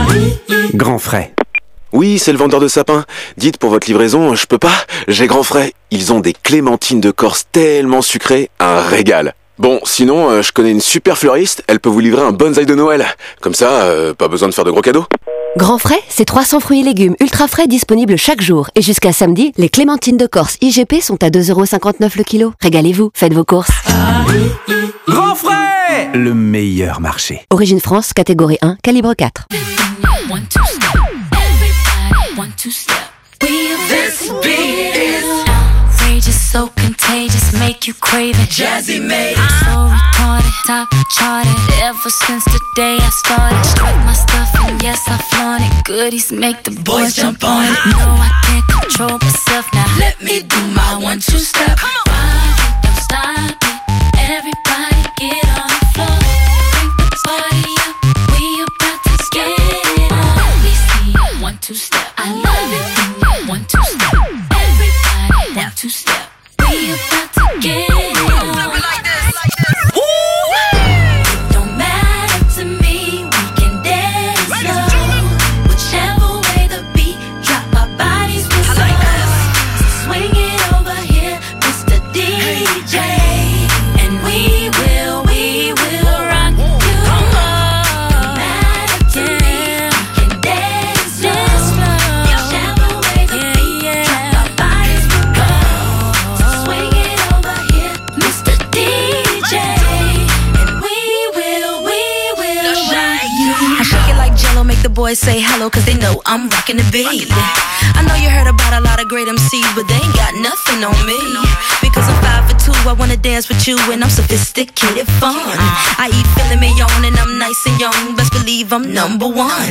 Grand frais. Oui, c'est le vendeur de sapins. Dites pour votre livraison, je peux pas, j'ai grand frais. Ils ont des clémentines de Corse tellement sucrées, un régal. Bon, sinon, je connais une super fleuriste, elle peut vous livrer un bonsaï de Noël. Comme ça, pas besoin de faire de gros cadeaux. Grand frais, c'est 300 fruits et légumes ultra frais disponibles chaque jour. Et jusqu'à samedi, les clémentines de Corse IGP sont à 2,59€ le kilo. Régalez-vous, faites vos courses. Grand frais, le meilleur marché. Origine France, catégorie 1, calibre 4. So contagious, make you crave it. Jazzy made it. So retarded, top charted. Ever since the day I started, strike my stuff and yes I flaunt it. Goodies make the boys jump on it. No, I can't control myself now. Let me do my 1-2 step. Don't stop it. Everybody get on the floor. Bring the party up. We about to get it on. Let me see a 1-2 step. I love it. 1-2 step. Everybody 1-2 step. We about to get it on. Like this. It don't matter to me, we can dance slow. Whichever way the beat drop, our bodies will slow. So swing it over here, Mr. DJ, and we will rock you. It don't matter to me, we can dance slow. Whichever way the beat drop, our bodies will go. Swing it over here, Mr. DJ, and we will rock you. I shake it like Jello, make the boys say hello, cause they know I'm rocking the beat. I know you heard about a lot of great MCs, but they ain't got nothing on me. Because I'm 5'2", I wanna dance with you, and I'm sophisticated fun. I eat filet mignon, and I'm nice and young, best believe I'm number one.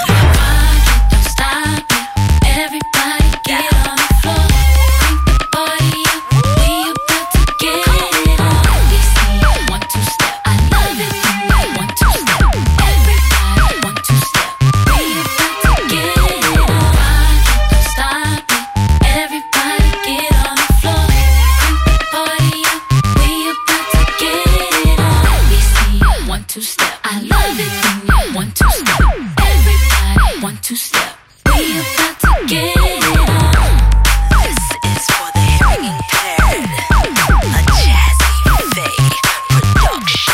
Don't stop it, everybody get on the floor. Bring the party up, we about to get it on. We see 1-2 step, I love it. 1-2 step, everybody 1-2 step. We about to get it on. Don't stop it, everybody get on the floor. Bring the party up, we about to get it on. We see 1-2 step, I love it. 1-2 step, everybody 1-2 step. We about to get it on. This is for the hearing impaired. A Jazzy Faye production.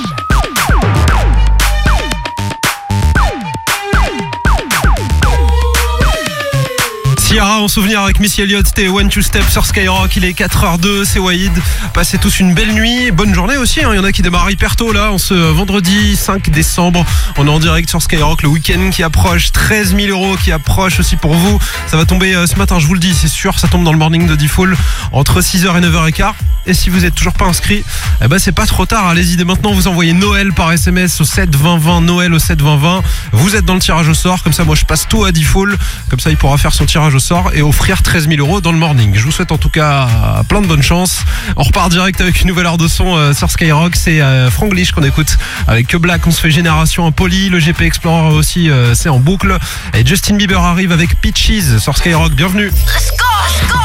Ciara en souvenir avec Missy Elliott, c'était 1-2 Step sur Skyrock. Il est 4h02, c'est Wahid. Passez tous une belle nuit, bonne journée aussi, hein. Il y en a qui démarrent hyper tôt là, en ce vendredi 5 décembre. On est en direct sur Skyrock, le week-end qui approche, 13 000 € qui approche aussi pour vous. Ça va tomber ce matin, je vous le dis, c'est sûr, ça tombe dans le morning de Diffoul entre 6h et 9h15. Et si vous êtes toujours pas inscrit, eh ben c'est pas trop tard, allez-y dès maintenant, vous envoyez Noël par SMS au 7 20 20, Noël au 7 20 20. Vous êtes dans le tirage au sort, comme ça moi je passe tout à Diffoul, comme ça il pourra faire son tirage au sort et offrir 13 000 € dans le morning. Je vous souhaite en tout cas plein de bonne chance. On repart direct avec une nouvelle heure de son sur Skyrock, c'est Franglish qu'on écoute avec Que Black, on se fait Génération Impoli, le GP Explorer aussi c'est en boucle, et Justin Bieber arrive avec Peaches sur Skyrock, bienvenue. Let's go!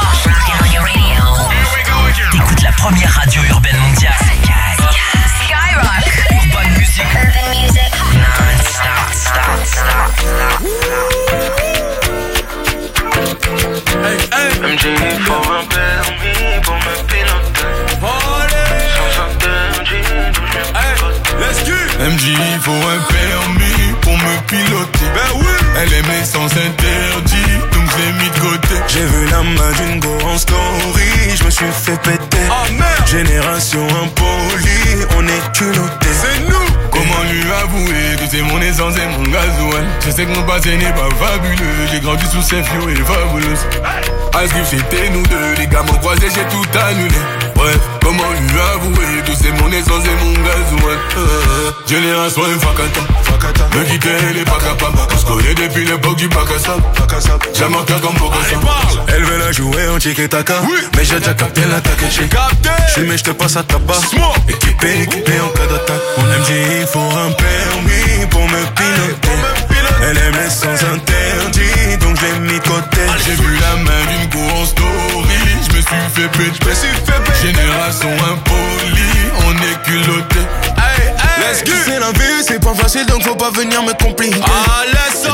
T'écoutes la première radio urbaine mondiale. Skyrock. Urban Music. MJ faut un permis pour me piloter. MJ faut un permis pour me piloter. Ben oui. Elle aime les sens interdits, donc je l'ai mis de côté. J'ai vu la main d'une go en story, je me suis fait péter. Oh merde. Génération impolie, on est culotté. C'est nous. Comment lui avouer que c'est mon essence et mon gasoil. Je sais que mon passé n'est pas fabuleux, j'ai grandi sous ses flots et fabuleuse. Asgrif c'était nous deux, les gars m'ont croisé, j'ai tout annulé. Bref, comment lui avouer que c'est mon essence et mon gasoil. Génération Fakata, me quitter elle est pas capable. On se connaît depuis l'époque du bac à sable. J'ai marqué comme Bokassa. Elle veut la jouer en tiki-taka, oui. Mais j'ai déjà capté l'attaque. J'suis mais j'te passe à tabac. Équipé en cas d'attaque. Mon MJ il faut un permis pour me piloter. Elle aime les sens interdits, donc je l'ai mis de côté. J'ai vu la main d'une go en story, je me suis fait péter. Génération impolie, on est culotté. C'est la vie, c'est pas facile donc faut pas venir me compliquer. Ah laisse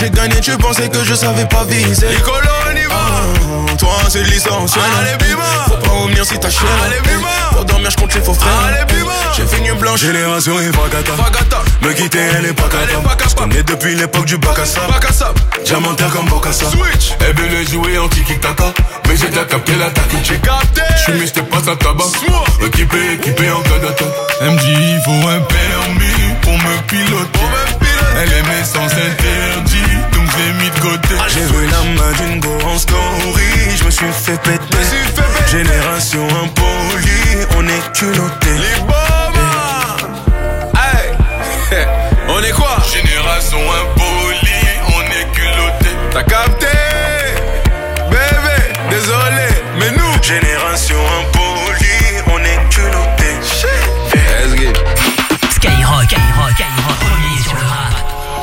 j'ai gagné, tu pensais que je savais pas viser. Nicolo, on y va. Toi c'est de licence. Allez, bima. Faut pas revenir si t'as chienne. Allez, bima. Pour dormir, je compte les faux frères. Allez, bima. J'ai fait une blanche. Génération et Fagata. Me quitter, elle est pas capable. Je connais depuis l'époque du bac à sable. Diamantaire comme Bokassa. Switch. Elle veut le jouer en tiki-taka. Mais j'ai déjà capté l'attaque. J'ai capté. J'suis mis, j'te passe à tabac. Équipé en cas d'attaque. Elle me dit, il faut un permis pour me piloter. Elle aimait sans interdit, donc j'ai mis de côté. J'ai vu la main d'une go en story, je me suis fait péter. Génération impolie, on est culotté. Les bombes. Hey. On est quoi? Génération impolie, on est culotté. T'as capté? Bébé, désolé, mais nous génération impolie, on est culotté. Let's go. Skyrock, premier sur le rap.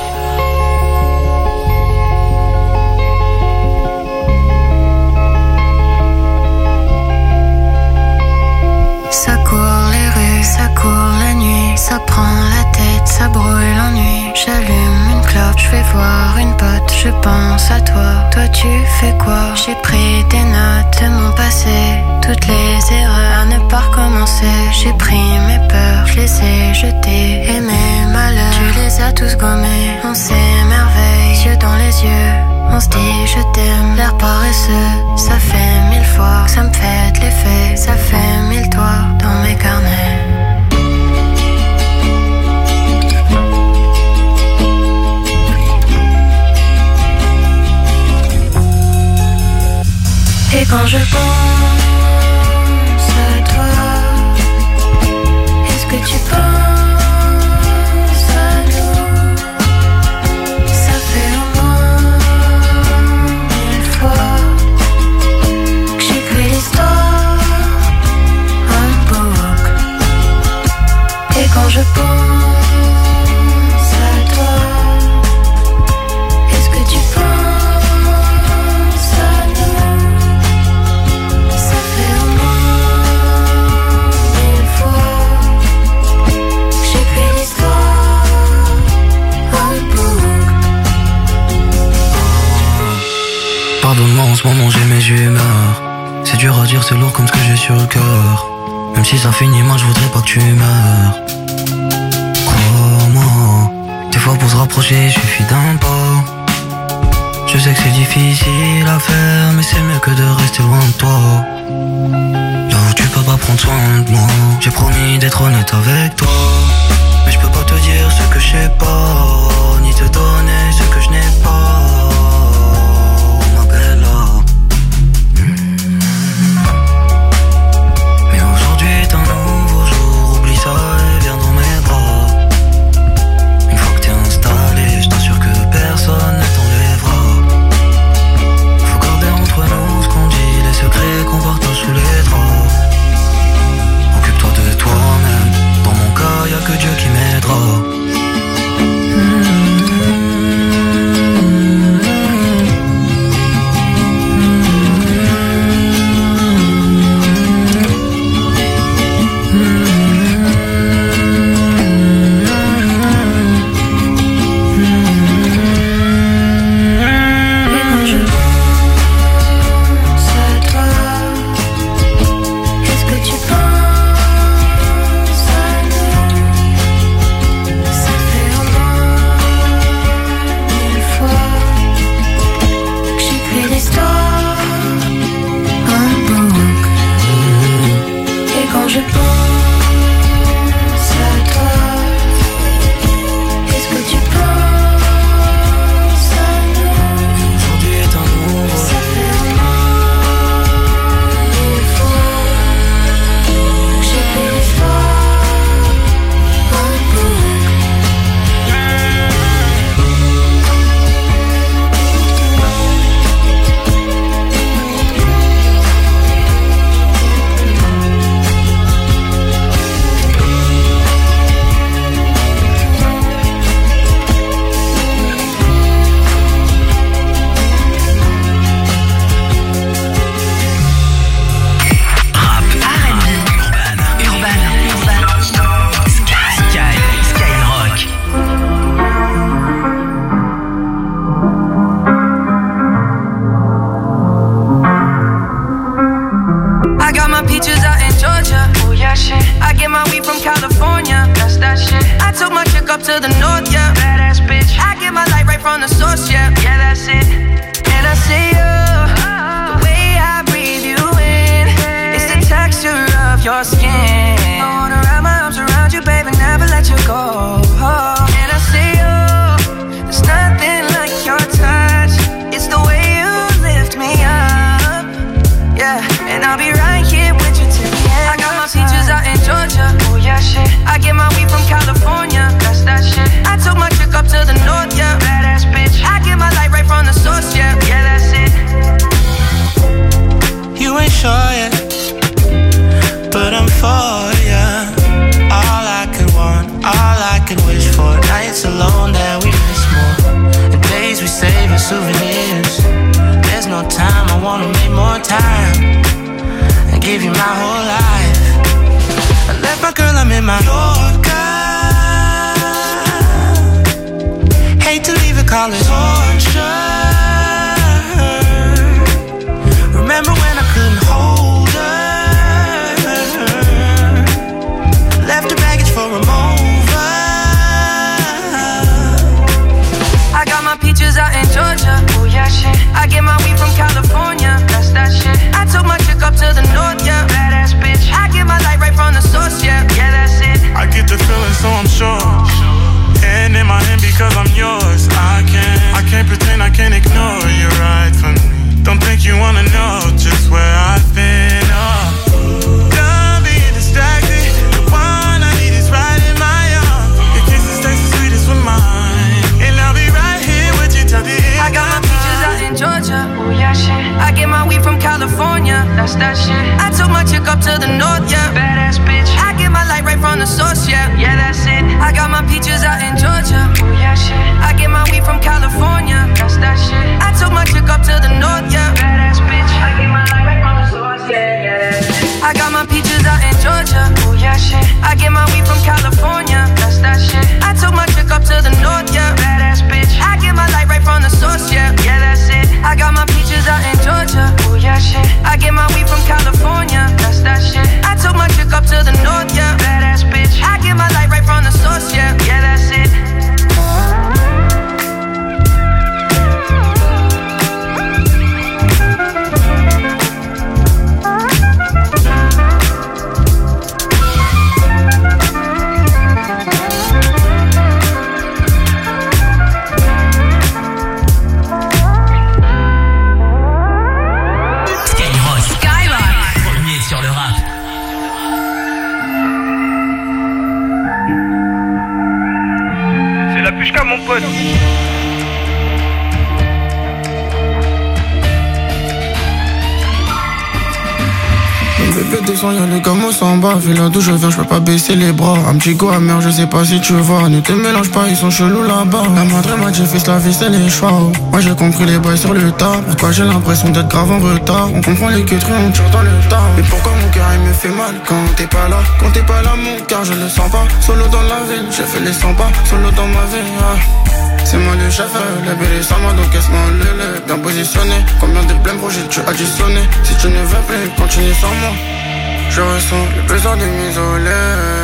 Ça court les rues, ça court la nuit, ça prend la tête, ça brûle l'ennui. J'allume une clope, je vais voir une pote, je pense à toi. Toi tu fais quoi? J'ai pris des notes de mon passé, toutes les erreurs à ne pas recommencer. J'ai pris mes peurs, je les ai jetées, et mes malheurs, tu les as tous gommés. On s'émerveille, yeux dans les yeux, on se dit je t'aime. L'air paresseux, ça fait 1000 fois que ça me fait de l'effet, ça fait 1000 toits dans mes carnets. Et quand je pense à toi, est-ce que tu penses à nous? Ça fait au moins 1000 fois que j'écris l'histoire en boucle. Et quand je pense à toi, est-ce que tu penses à nous? Ça fait au moins 1000 fois que j'écris l'histoire en boucle. Pardonne-moi, en ce moment j'ai mes humeurs. C'est dur à dire, c'est lourd comme ce que j'ai sur le cœur. Même si ça finit mal, je voudrais pas que tu meurs. Crois-moi, des fois pour se rapprocher, il suffit d'un pas. Je sais que c'est difficile à faire, mais c'est mieux que de rester loin de toi. Là où tu peux pas prendre soin de moi, j'ai promis d'être honnête avec toi. Mais je peux pas te dire ce que je sais pas, ni te donner ce que je n'ai pas. Ma bella. Mais aujourd'hui est un nouveau jour, oublie ça et viens dans mes bras. Une fois que t'es installé, je t'assure que personne ne t'enlèvera. Faut garder entre nous ce qu'on dit, les secrets qu'on partage sous les draps. Occupe-toi de toi-même, dans mon cas y'a que Dieu qui m'aidera. right from the source, yeah, that's it. And I say, the way I breathe you in, it's the texture of your skin. I wanna wrap my arms around you, baby, never let you go. And I say, there's nothing like your touch. It's the way you lift me up, yeah. And I'll be right here with you till the end. I got my peaches out in Georgia, oh yeah, shit. I get my weed from California, that's that shit. I took my chick up to the north, yeah, badass bitch. I get my light right from the source, yeah, that's it. You ain't sure yet, but I'm for ya. All I could want, all I could wish for. Nights alone that we miss more, and days we save as souvenirs. There's no time, I wanna make more time and give you my whole life. I left my girl, I'm in my Yorker. Hate to leave it, call it torture. Remember when I couldn't hold her? Left the baggage for a mover. I got my peaches out in Georgia, oh yeah, shit. I get my weed from California, that's that shit. I took my chick up to the north, yeah, badass bitch. I get my light right from the source, yeah, that's it. I get the feeling, so I'm sure. And in my hand because I'm yours. I can't pretend, I can't ignore. You're right for me. Don't think you wanna know just where I've been. Done being distracted. The one I need is right in my arms. Your kisses taste the sweetest with mine, and I'll be right here with you till the end. I got my peaches out in Georgia, oh yeah, shit. I get my weed from California, that's that shit. I took my chick up to the north, yeah, badass bitch. I get my light right from the source, yeah, that's it. I got my peaches out in Georgia, oh yeah, shit. I get my weed from California, that's that shit. I took my chick up to the north, yeah, badass bitch. I get my light right from the source, yeah, that's it. I got my peaches out in Georgia, oh yeah, shit. I get my weed from California, that's that shit. I took my chick up to the north, yeah, badass bitch. I get my light right from the source, yeah, that's it. I got my peaches out in Georgia, oh yeah, shit. I get my weed from California, that's that shit. I took my chick up to the north, yeah, badass bitch. I get my light right from the source, yeah, that's it. Mon pote. Bébé descend, y'a les gamos en bas. Vu là d'où je viens, j'peux pas baisser les bras. Un petit go amer, je sais pas si tu vois. Ne te mélange pas, ils sont chelous là-bas. La madre m'a dit fils, la vie c'est les choix. Moi j'ai compris les bails sur le tas. Pourquoi j'ai l'impression d'être grave en retard? On comprend les queuteries, on tire dans le tas. Mais pourquoi mon cœur il me fait mal quand t'es pas là? Quand t'es pas là, mon cœur je le sens pas. Solo dans la ville, j'ai fait les 100 pas. Solo dans ma vie, c'est moi le chef, les bébés sans moi, donc caisse-moi le bien positionné. Combien de blèmes projets tu additionné? Si tu ne veux plus, continue sans moi. Je ressens le besoin de m'isoler.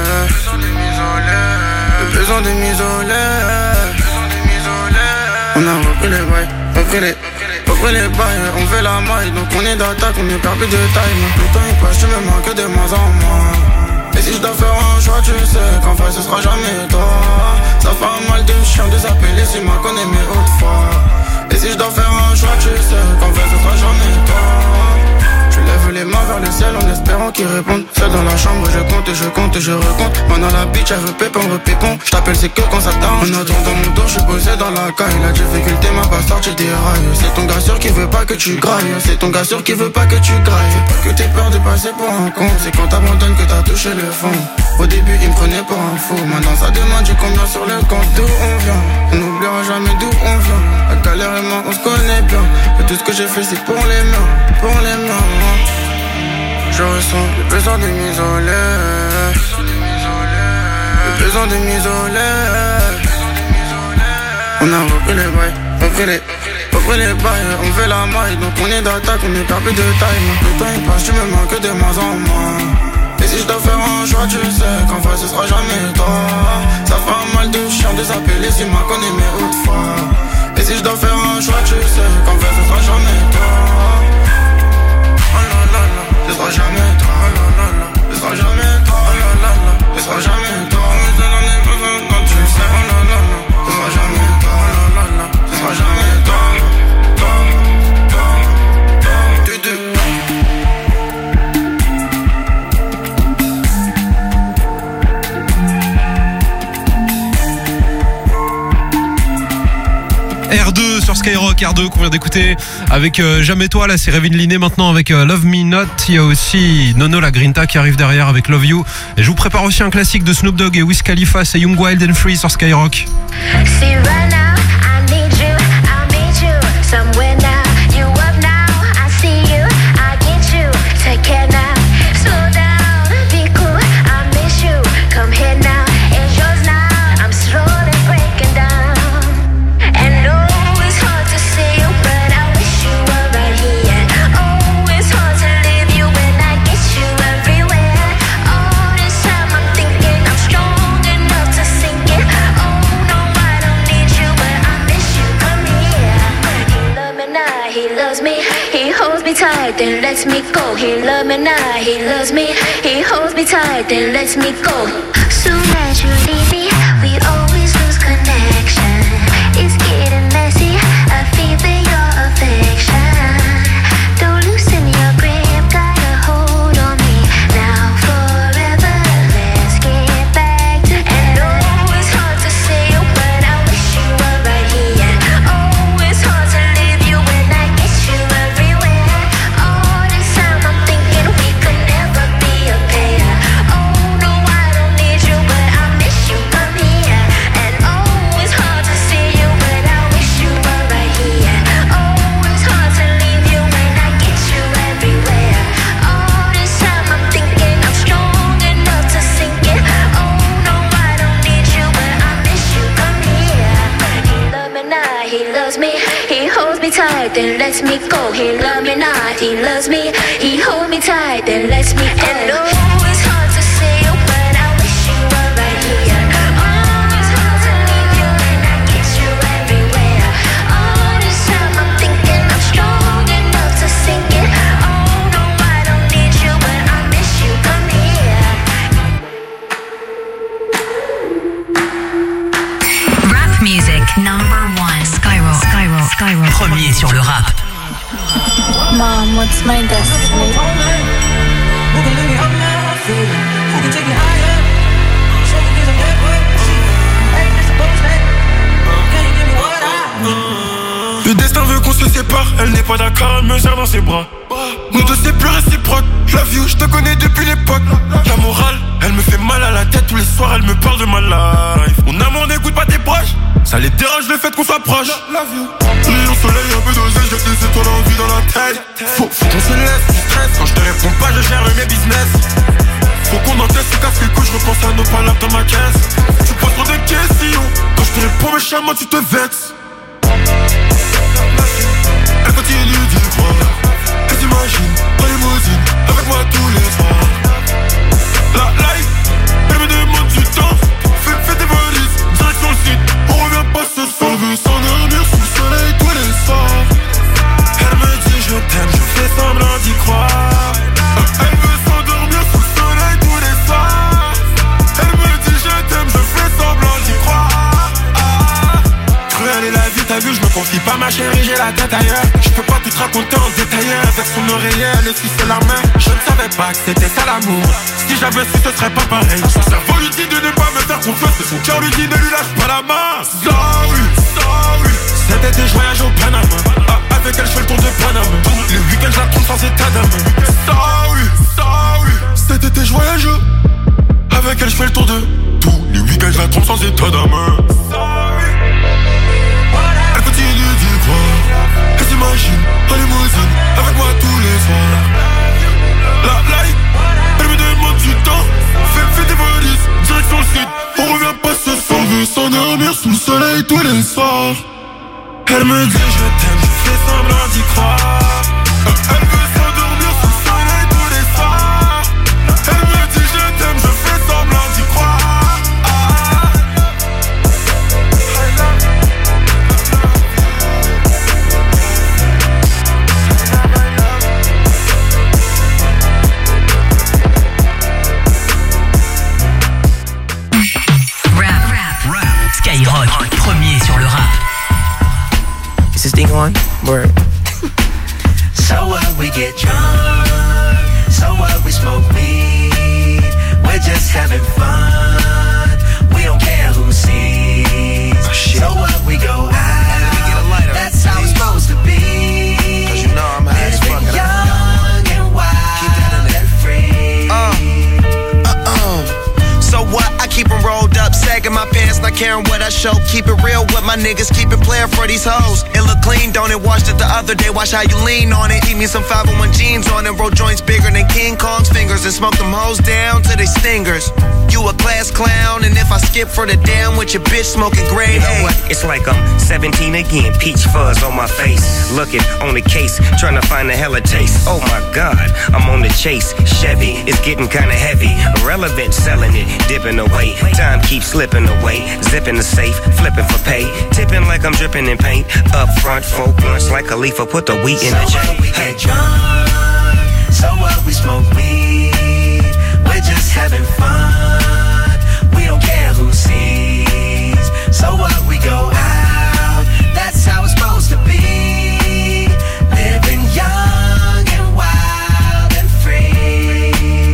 Le besoin de m'isoler. On a repris les bails, repris les bails. On fait la maille, donc on est d'attaque, on est perdu de taille. Le temps il passe, tu me manques de moins en moins. Et si je dois faire un choix, tu sais qu'en face ce sera jamais toi. Ça fait un mal de chien de s'appeler si m'a connais mais autrefois. Et si je dois faire un choix, tu sais qu'en fait ce sera jamais toi. Je lève les mains vers le ciel en espérant qu'ils répondent. Seul dans la chambre, je compte et je compte et je recompte. Maintenant la bitch, elle veut pépon, repépon. Je t'appelle, c'est que quand ça t'arrange. En attendant mon dos, je suis posé dans la caille. La difficulté m'a pas sorti des rails. C'est ton gars sûr qui veut pas que tu grailles. C'est ton gars sûr qui veut pas que tu grailles. Que t'aies peur de passer pour un con. C'est quand t'abandonnes que t'as touché le fond. Au début, il me prenait pour un fou. Maintenant, ça demande du combien sur le compte. D'où on vient, on n'oubliera jamais d'où on vient. La galère et moi, on se connaît bien. Et tout ce que j'ai fait, c'est pour les miens. Pour les miens. Je ressens le besoin de m'isoler. Le besoin de m'isoler. On a repris les bails, repris les bails. On fait la maille, donc on est d'attaque, on est perdu de taille. Le temps il passe, tu me manques de moins en moins. Et si je dois faire un choix, tu sais qu'en face ce sera jamais toi. Ça fait un mal de chien de s'appeler si m'a connais mais autrefois. R2 sur Skyrock, R2 qu'on vient d'écouter avec Jamais Toi, là c'est Révin Liné maintenant avec Love Me Not. Il y a aussi Nono la Grinta qui arrive derrière avec Love You. Et je vous prépare aussi un classique de Snoop Dogg et Wiz Khalifa, c'est Young Wild and Free sur Skyrock. Tight, then lets me go. He loves me now, he loves me. He holds me tight, then lets me go. Soon as you leave me, we always lose connection. It's getting messy, I feel your affection. Don't loosen your grip, got a hold on me. Now forever, let's get back together. Oh, it's hard to say, but I wish you were right here. Oh, it's hard to leave you when I get you everywhere. Tight, then lets me go. He loves me not, he loves me. He holds me tight, then lets me go. And oh, it's hard to say, but I wish you were right here. Oh, it's hard to leave you and I get you everywhere. All this time I'm thinking I'm strong enough to sink it. Oh no, I don't need you, but I miss you. Come here. Rap music number 1. Skyrock. Premier sur le rap. Mom, what's my destiny? Le destin veut qu'on se sépare. Elle n'est pas d'accord, elle me serre dans ses bras. Nous deux c'est plus réciproque. Love you, je te connais depuis l'époque. La morale, elle me fait mal à la tête. Tous les soirs elle me parle de ma life. Mon amour n'écoute pas tes proches. Ça les dérange le fait qu'on soit proche. Love you. Rayon soleil, un peu d'oseille, j'ai des étoiles en vie dans la tête. Faut qu'on se laisse du stress. Quand je te réponds pas, je gère mes business. Faut qu'on encaisse ce casse les couilles, je repense à nos palabres dans ma caisse. Tu poses trop de questions. Quand je te réponds méchamment, tu te vexes. Elle continue d'y croire. Elle s'imagine en limousine avec moi tous les soirs. La life, elle me demande du temps. Fais tes valises, direction le site. On revient pas ce soir. Elle veut s'endormir sous le soleil tous les soirs. Elle me dit je t'aime, je fais semblant d'y croire. Elle veut s'endormir sous le soleil tous les soirs. Elle me dit je t'aime, je fais semblant d'y croire. Cruelle est la vie, t'as vu, je me confie pas ma chérie, j'ai la tête ailleurs. Je peux pas tout te raconter en détail. Avec son oreiller, elle essuie la main. Je ne savais pas que c'était ça l'amour. Si j'avais su, ce serait pas pareil. Son cerveau lui dit de ne pas me faire confiance, et son cœur lui dit ne lui lâche pas la main. Sorry, sorry. Cet été je voyage au Panama. Avec elle je fais le tour de Panama. Le week-end je la trompe sans état d'âme. Sorry, sorry. Cet été je voyage. Avec elle je fais le tour de tous les week-ends je la trompe sans état d'âme. Sorry. Elle continue d'y croire. Elle s'imagine en limousine avec moi tous les soirs. La life, elle me demande du temps. Fais tes valises, direction le site. On revient pas ce soir. Elle veut s'endormir sous le soleil tous les soirs. Elle me dit je t'aime, je fais semblant d'y croire. Elle veut s'endormir sous le soleil tous les soirs. Elle me dit je t'aime, je fais semblant d'y croire. Skyrock, premier sur le rap. Is this thing on? Word. So what, we get drunk. So what, we smoke weed. We're just having fun. We don't care who sees. So what, we go out. keep it real with my niggas, keep it player for these hoes. It look clean, don't it? Washed it the other day, watch how you lean on it. Keep me some 501 jeans on it, roll joints bigger than King Kong's fingers, and smoke them hoes down to they stingers. You a class clown, and if I skip for the down with your bitch smoking grade A. You know what? It's like I'm 17 again, peach fuzz on my face. Looking on the case, trying to find a hella taste. Oh my God, I'm on the chase. Chevy, it's getting kinda heavy. Irrelevant, selling it, dipping away. Time keeps slipping away. Zipping the safe, flipping for pay. Tipping like I'm dripping in paint. Up front, 4 blunts like Khalifa, put the wheat in the So chain. what, we get drunk. So what, we smoke weed. We're just having fun. We don't care who sees. So what, we go out. That's how it's supposed to be. Living young and wild and free.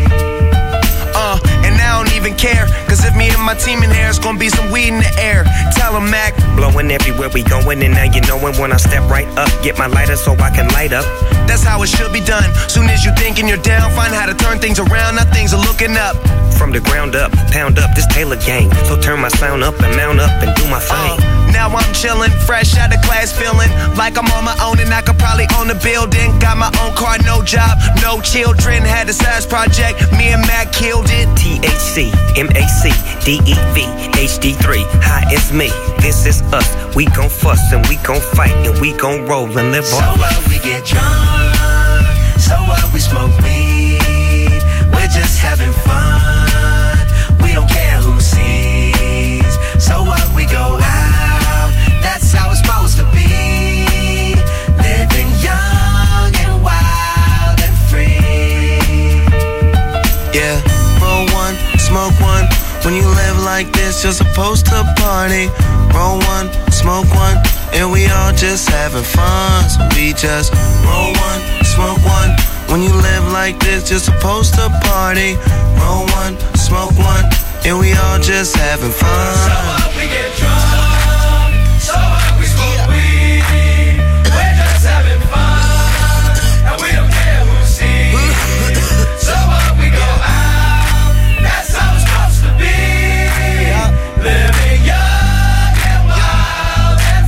And I don't even care, cause if me and my team in here, it's gonna be some weed in the air. Tell 'em, Mac. Blowing everywhere we going, and now you knowin' when I step right up. Get my lighter so I can light up. That's how it should be done. Soon as you thinking you're down, find how to turn things around. Now things are looking up. From the ground up, pound up this Taylor gang. So turn my sound up and mount up and do my thing. Now I'm chillin', fresh out of class, feeling like I'm on my own and I could probably own a building. Got my own car, no job, no children. Had a size project, me and Mac killed it. THC, MAC, DEV, HD3. Hi, it's me, this is us. We gon' fuss and we gon' fight and we gon' roll and live So on. what, we get drunk. So what, we smoke weed. We're just having fun. We don't care who sees. So what, we go out. That's how it's supposed to be. Living young and wild and free. Yeah, roll one, smoke one. When you live like this, you're supposed to party. Roll one, smoke one, and we all just having fun. So we just roll one, smoke one. When you live like this, you're supposed to party. Roll one, smoke one, and we all just having fun. So what, we get drunk. So what, we smoke weed. We're just having fun, and we don't care who sees. So what, we go out. That's how it's supposed to be. Living young and wild and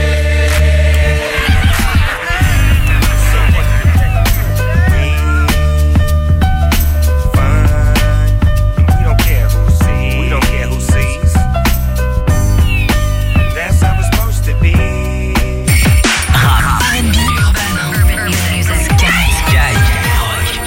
We don't care who sees. We don't care who sees. That's how it's supposed to be. R&B, urban music, Sky Rock.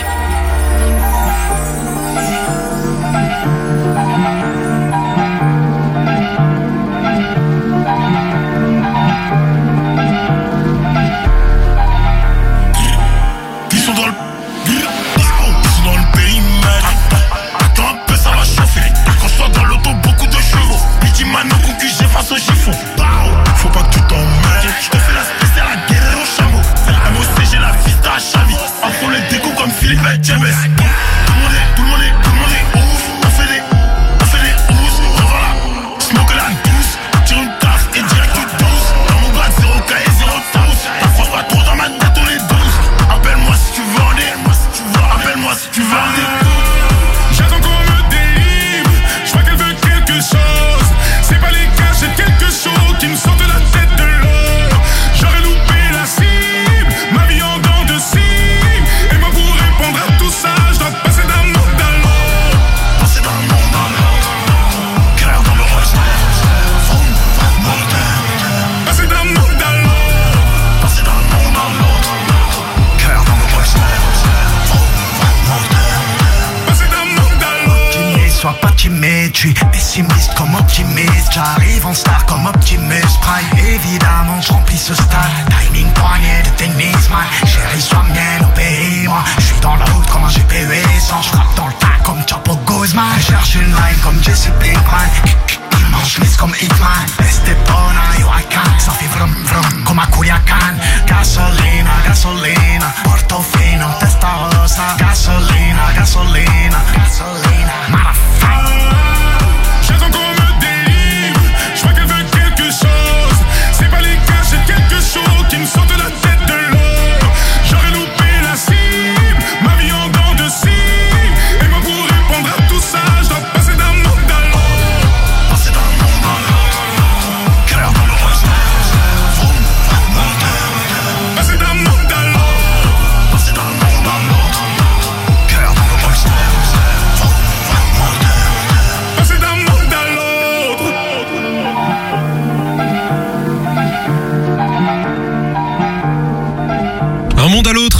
Ils sont dans le... Ils sont dans le périmètre. Attends un peu, ça va chauffer. Quand je sois dans l'auto, beaucoup de chevaux. Midi Mano, concu, j'ai face au chiffon. Faut pas que tu t'emmènes. Je te fais la spéciale à guerre au chameau. MOC, j'ai la vista à Chavi. Entre les découps comme Philippe et James. Tout le monde est ouf. On fait des ouf. Voilà. Smoke la douce. Tire une taf et direct tu douce. Dans mon grade 0K et 0 sauce. T'approches pas trop dans ma tête, on est 12. Appelle-moi si tu veux en dire. Appelle-moi si tu veux en dire. J'attends qu'on me délivre. Je vois qu'elle veut quelque chose. C'est pas les cas, j'ai quelque chose qui me sort de la tête de l'eau. J'aurais loupé la cible, ma vie en dents de cible. Et moi pour répondre à tout ça, je dois passer d'un monde à l'autre. Passer d'un monde à l'autre. Clair dans le reste. Passer d'un monde à l'autre. Passer d'un monde à l'autre. Clair dans le reste. Passer d'un monde à l'autre. Optimiste, sois pas timide, je suis pessimiste comme optimiste. J'arrive en star comme Optimus Prime. Évidemment, je remplis ce stade. Timing poignet de tennis, man. Chérie, sois mienne, obéis-moi. Je suis dans la route comme un GPU sans. Je frappe dans le tas comme Chapo Guzman. Je cherche une line comme Jesse Pinkman. Immense chemise comme Hitman. Estepona, yo I can. Ça fait vrum vrum comme à Culiacan. Gasolina, gasolina. Portofino, testa rosa. Gasolina, gasolina, gasolina. Motherfucker. J'attends qu'on me délivre. Je vois qu'elle veut quelque chose. C'est pas les cas, j'ai quelque chose qui me sort de la tête de l'eau. J'aurais loupé la cible, ma vie en dents de cible. Et moi pour répondre à tout ça, je dois passer d'un monde à l'autre. Passer d'un monde à l'autre.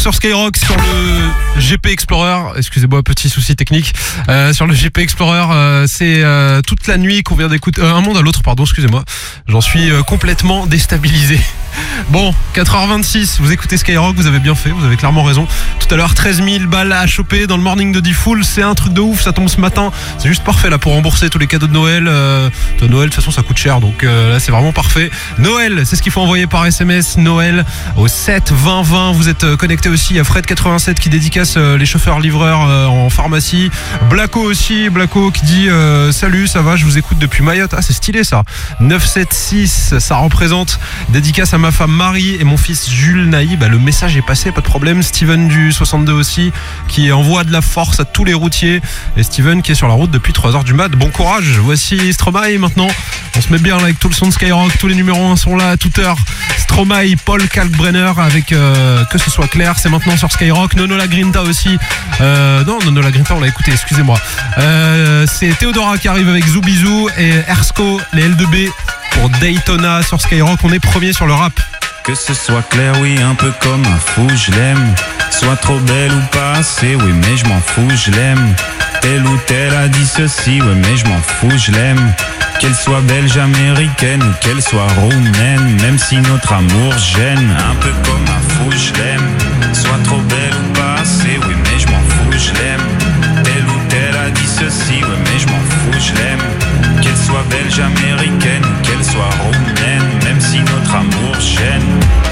sur Skyrock sur le GP Explorer. Excusez-moi, petit souci technique. Sur le GP Explorer, c'est toute la nuit qu'on vient d'écouter. Un monde à l'autre, pardon, excusez-moi. J'en suis complètement déstabilisé. Bon, 4h26, vous écoutez Skyrock, vous avez bien fait, vous avez clairement raison. Tout à l'heure, 13 000 balles à choper dans le morning de D-Fool, c'est un truc de ouf, ça tombe ce matin. C'est juste parfait là pour rembourser tous les cadeaux de Noël. De Noël, de toute façon, ça coûte cher, donc là, c'est vraiment parfait. Noël, c'est ce qu'il faut envoyer par SMS. Noël au 7 20 20. Vous êtes connecté aussi à Fred87 qui dédicace les chauffeurs-livreurs en pharmacie. Blacko aussi, Blacko qui dit salut, ça va, je vous écoute depuis Mayotte. Ah, c'est stylé ça. 976, ça représente dédicace à ma femme Marie et mon fils Jules Naïb. Bah, le message est passé, pas de problème. Steven du 62 aussi qui envoie de la force à tous les routiers. Et Steven qui est sur la route depuis 3h du mat. Bon courage. Voici Stromae maintenant. On se met bien là avec tout le son de Skyrock. Tous les numéros 1 sont là à toute heure. Stromae, Paul Kalkbrenner avec Que ce soit clair. C'est maintenant sur Skyrock. Nono La Grinta aussi. Non, Nono La Grinta on l'a écouté, excusez-moi. C'est Théodora qui arrive avec Zoubizou et Ersko, les L2B pour Daytona sur Skyrock. On est premier sur le rap. Que ce soit clair, oui, un peu comme un fou, je l'aime. Soit trop belle ou pas assez, oui, mais je m'en fous, je l'aime. Telle ou telle a dit ceci, oui, mais je m'en fous, je l'aime. Qu'elle soit belge, américaine ou qu'elle soit roumaine, même si notre amour gêne. Un peu comme un fou, je l'aime. Soit trop belle ou pas assez, oui, mais je m'en fous, je l'aime. Telle ou telle a dit ceci, oui, mais je m'en fous, je l'aime. Qu'elle soit belge, américaine ou qu'elle soit roumaine, même si notre amour gêne.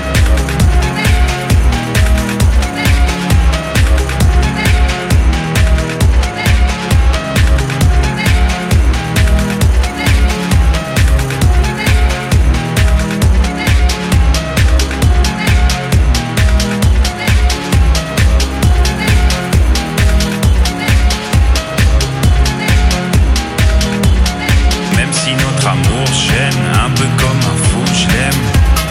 Amour gêne, un peu comme un fou, je l'aime.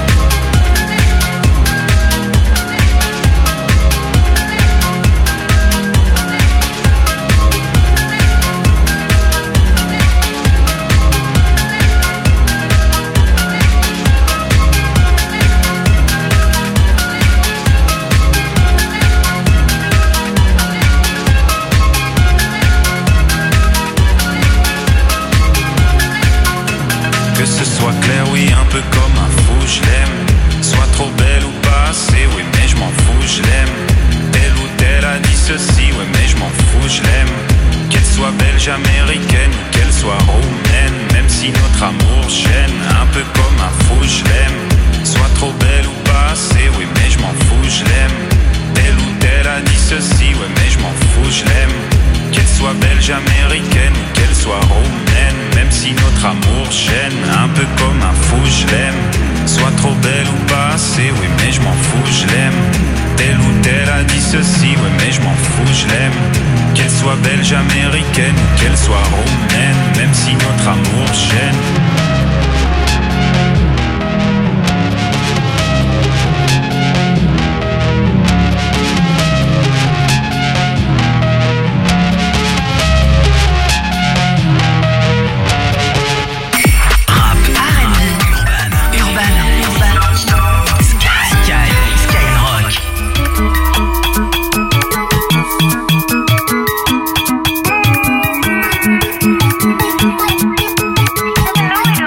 Que ce soit clair, oui, un peu comme un fou, je l'aime. Soit trop belle ou pas assez, oui, mais je m'en fous, je l'aime. Telle ou telle a dit ceci, oui, mais je m'en fous, je l'aime. Qu'elle soit belge, américaine ou qu'elle soit roumaine, même si notre amour gêne. Un peu comme un fou, je l'aime. Soit trop belle ou pas assez, oui, mais je m'en fous, je l'aime. Telle ou telle a dit ceci, oui, mais je m'en fous, je l'aime. Qu'elle soit belge, américaine ou qu'elle soit roumaine, même si notre amour gêne. Un peu comme un fou, je l'aime. Soit trop belle ou pas assez, oui, mais je m'en fous, je l'aime. Telle ou telle a dit ceci, oui, mais je m'en fous, je l'aime. Qu'elle soit belge, américaine ou qu'elle soit roumaine, même si notre amour gêne. Skyrock.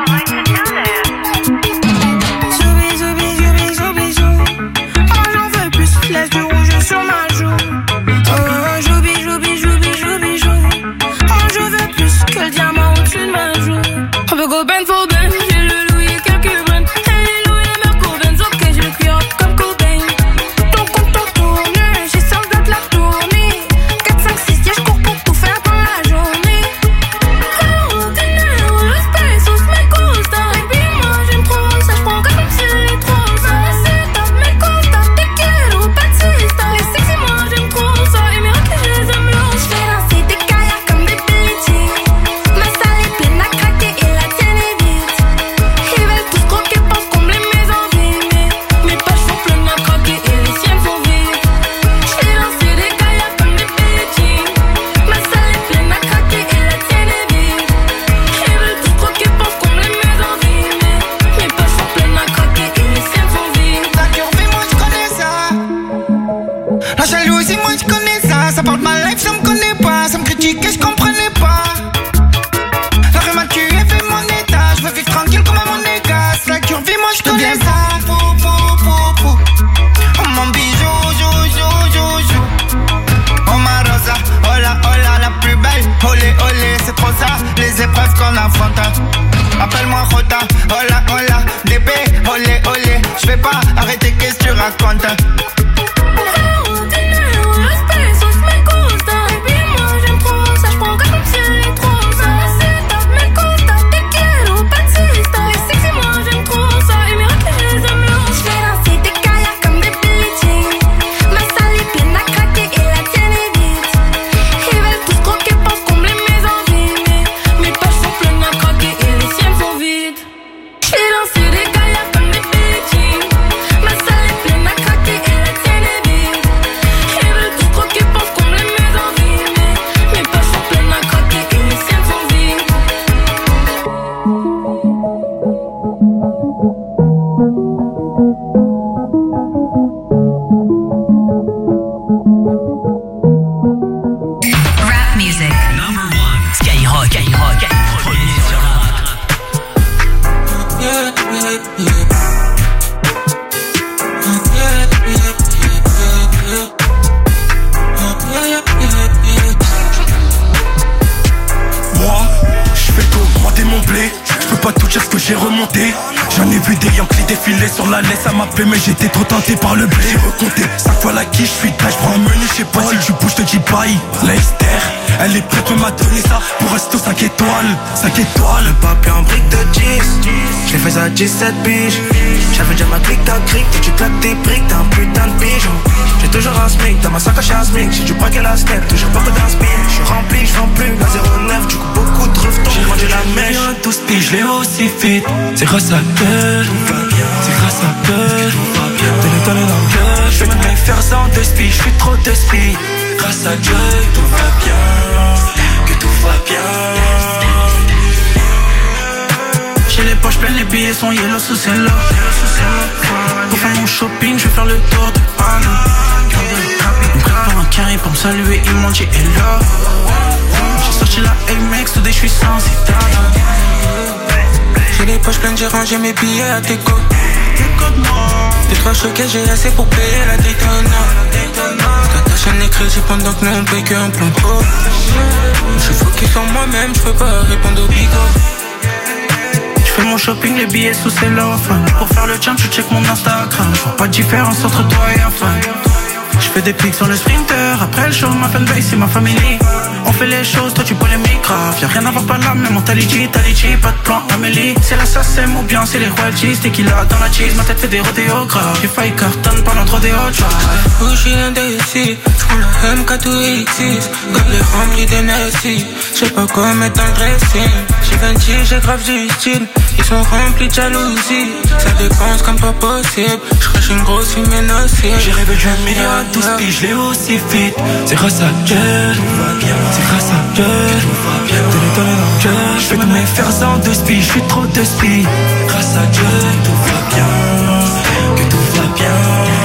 qu'on affronte. Appelle-moi Rota, hola, hola, DB, olé, olé. J'vais pas arrêter, qu'est-ce que tu racontes? Mais j'étais trop tenté par le blé. J'ai recompté 5 fois la quiche, je suis là, je prends un menu, je sais pas si tu bouges, je te dis bye. La Esther, elle est prête, m'a donné ça pour resto 5 étoiles, 5 étoiles. Le papier en brique de 10, je l'ai fait à 17 piges. J'avais déjà ma clique, ta crique, tu claques tes briques, t'as un putain de pigeon. J'ai toujours un smic, dans ma sacoche un smic. J'ai du braquet la step, toujours pas que d'un spin. J'suis rempli, j'vends plus, la 09, du coup beaucoup de reftons. J'ai mangé la mèche, 12 piges, je l'ai aussi fit. C'est grâce à que tout va bien, c'est grâce à que tout va bien. T'es dans le cœur, j'vais tous mes faire sans de speed, j'suis trop de speed. Grâce à Dieu, tout va bien, que tout va bien. J'ai les poches pleines, les billets sont yellow sous celle-là. Pour faire mon shopping, je vais faire le tour de Paris. Ils me prennent pour un carré pour me saluer, ils m'ont dit hello. J'ai sorti la Amex, today je suis sans citadin. J'ai les poches pleines, j'ai rangé mes billets à déco. Des 3 choquets, j'ai assez pour payer la Daytona. Ta chaîne les crédits pendant que nous on paye qu'un plan pot. J'suis focus sur moi-même, j'peux pas répondre au bigot. J'fais mon shopping, les billets sous cellophane. Pour faire le jump, je check mon Instagram. J'vois pas de différence entre toi et un fan. J'fais des pics sur le sprinter. Après le show, ma fanbase c'est ma famille. On fait les choses, toi tu polémiques grave. Y'a rien à voir par là, mais mentalité, Talichi, pas de plan Amélie. C'est la SACEM ou bien c'est les royalties. Tequila dans la cheese, ma tête fait des rodéos graves. J'ai failli cartonne pendant trop des hot drive. Bougie indécis, j'prends le MK2X6. Comme les remplis d'NSI. J'sais pas quoi mettre dans le dressing. J'ai 26, j'ai grave du style. Ils sont remplis de jalousie. Ça dépense comme pas possible. J'crache une grosse fumée nocive. J'ai rêvé d'un million à 12 piges, je l'ai aussi fit. C'est grâce à Dieu, tout va bien. C'est grâce à Dieu, tout va bien. T'es dans le cœur, j'fais tous mes fers en 2 spies. J'suis trop de spies. Grâce à Dieu, tout va bien. Que tout va bien.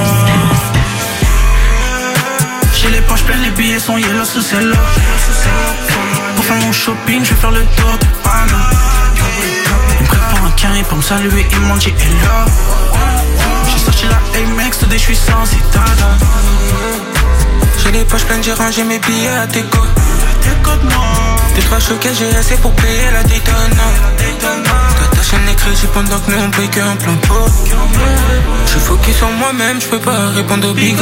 J'ai les poches pleines, les billets sont yellow sous celle-là. Pour faire mon shopping, je vais faire le tour de Paris. Ils me prennent pour un carré pour me saluer, ils m'ont dit hello. J'ai sorti la Amex, today je suis sans citadin. J'ai les poches pleines, j'ai rangé mes billets à déco. Des 3 choquets, j'ai assez pour payer la Daytona. Ta chaîne les crédits pendant que nous on paye qu'un plan pot. J'suis focus sur moi-même, j'peux pas répondre au bigot.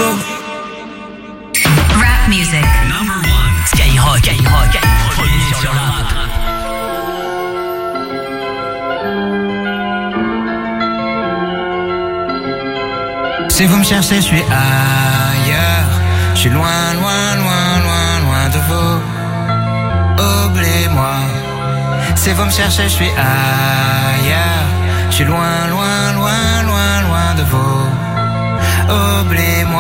Rap music. Number 1. Skyrock, Skyrock, premier sur la rap. Si vous me cherchez, je suis ailleurs. Je suis loin, loin, loin, loin, loin de vous. Oubliez-moi. Si vous me cherchez, je suis ailleurs. Je suis loin, loin, loin, loin, loin de vous. Oubliez-moi.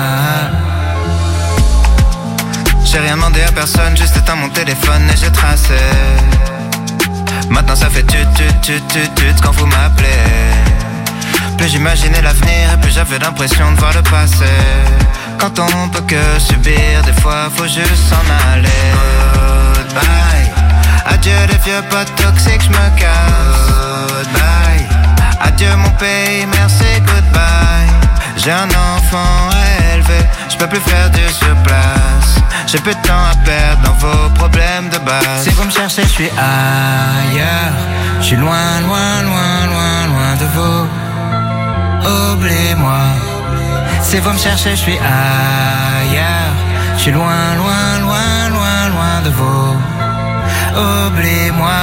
J'ai rien demandé à personne, juste éteint mon téléphone et j'ai tracé. Maintenant ça fait tut quand vous m'appelez. Plus j'imaginais l'avenir et plus j'avais l'impression de voir le passé. Quand on peut que subir, des fois faut juste s'en aller. Goodbye. Adieu les vieux potes toxiques, j'me casse. Goodbye. Adieu mon pays, merci, goodbye. J'ai un enfant à élever, peux plus faire du surplace. J'ai peu de temps à perdre dans vos problèmes de base. Si vous me cherchez, je suis ailleurs. Je suis loin, loin, loin, loin, loin de vous. Oubliez-moi. Si vous me cherchez, je suis ailleurs. Je suis loin, loin, loin, loin, loin de vous. Oubliez-moi.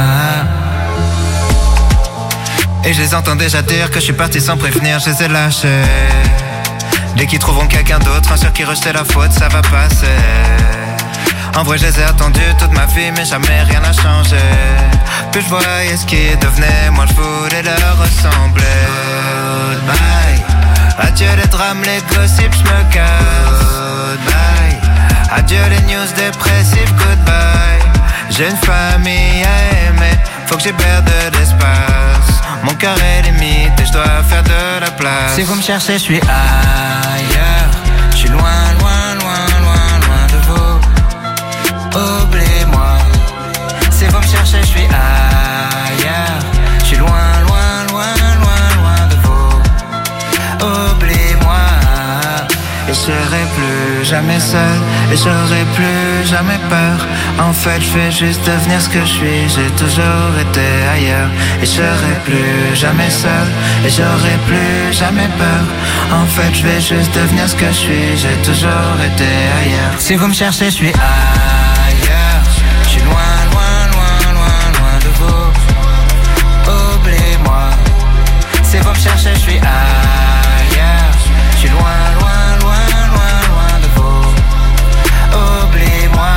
Et je les entends déjà dire que je suis parti sans prévenir, je les ai lâchés. Dès qu'ils trouveront quelqu'un d'autre, un sur qui rejeter la faute, ça va passer. En vrai, je les ai attendus toute ma vie, mais jamais rien n'a changé. Plus je voyais ce qu'ils devenaient, moi je voulais leur ressembler. Goodbye. Adieu les drames, les gossips, je me casse. Goodbye. Adieu les news dépressives, goodbye. J'ai une famille à aimer, faut que j'y perde de l'espace. Mon cœur est limite et je dois faire de la place. Si vous me cherchez, je suis ailleurs. Je suis loin, loin, loin, loin, loin de vous. Oubliez-moi. Si vous me cherchez, je suis ailleurs. Je suis loin, loin, loin, loin, loin de vous. Oubliez-moi. Et je serai plus jamais seul. Et j'aurai plus jamais peur. En fait, je vais juste devenir ce que je suis. J'ai toujours été ailleurs. Et je serai plus jamais seul. Et j'aurai plus jamais peur. En fait, je vais juste devenir ce que je suis. J'ai toujours été ailleurs. Si vous me cherchez, je suis ailleurs. Je suis loin, loin, loin, loin, loin de vous. Oubliez-moi. Si vous me cherchez, je suis ailleurs. Je suis loin, loin, loin, loin, loin de vous. Oubliez-moi.